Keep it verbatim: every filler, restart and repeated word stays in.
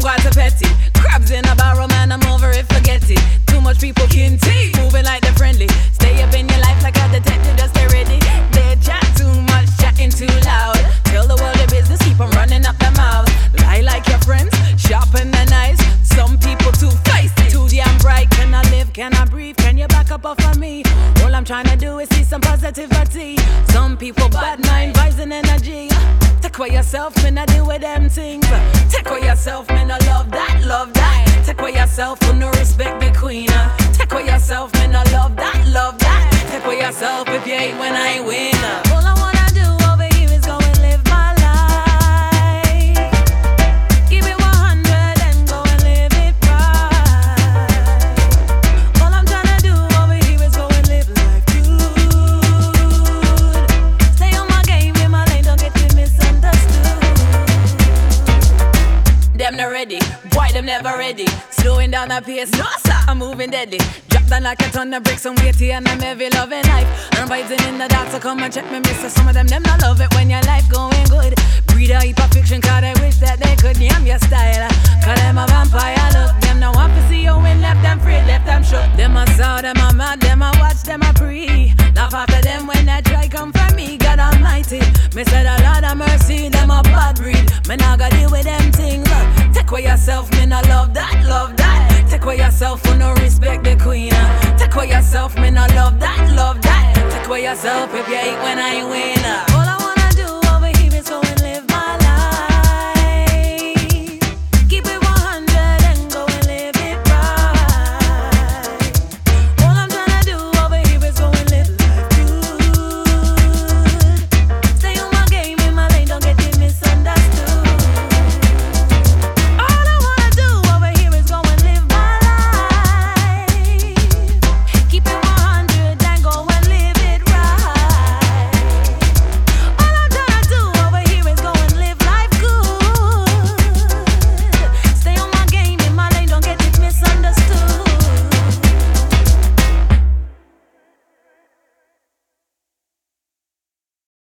quite a petty. Crabs in a barrel, man, I'm over it, forget it. Too much people can tea, moving like they're friendly. Stay up in your life like a detective, just stay ready. They chat too much, chatting too loud. Tell the world their business, keep on running up their mouths. Lie like your friends, sharpen the knives. Some people too feisty, too damn bright. Can I live, can I breathe, can you back up off of me? All I'm trying to do is see some positivity. Some people bad mind, vibes and energy. Take away yourself, man, I deal with them things. Take away yourself, man, I love that, love that. Take away yourself, who no respect the queen. Take away yourself, man, I love that, love that. Take away yourself if you hate when I win. All I wanna do over here is go and live my life. Give it one hundred and go and live it right. All I'm tryna do over here is go and live life good. Stay on my game, in my lane, don't get me misunderstood. Them not ready, boy, them never ready. Slowing down the pace, no sir, I'm moving deadly. Drop down like a ton of bricks, I'm weighty and I'm heavy, loving life. And I'm vibing in the dark, so come and check me, mister. Some of them, them not love it when your life going good. Breed a heap of fiction, cause they wish that they could name your style. Cause them a vampire look, them no want to see you win. Left them free, left them shook. Them a saw, them a mad, them a watch, them a pre. Laugh after them when that try come from me, God almighty. Me said a lot of mercy, them a bad breed. Me not gotta deal with them things. Take away yourself, me not love that, love that. Take away yourself, who no respect the queen. Take away yourself, me not love that, love that. Take away yourself if you hate when I win.